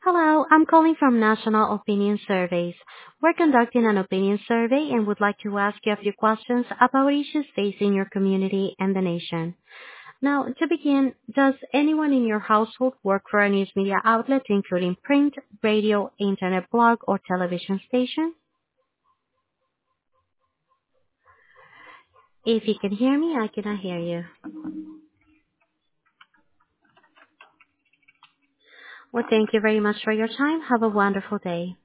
Hello, I'm calling from National Opinion Surveys. We're conducting an opinion survey and would like to ask you a few questions about issues facing your community and the nation. Now, to begin, does anyone in your household work for a news media outlet, including print, radio, internet blog, or television station? If you can hear me, I cannot hear you. Well, thank you very much for your time. Have a wonderful day.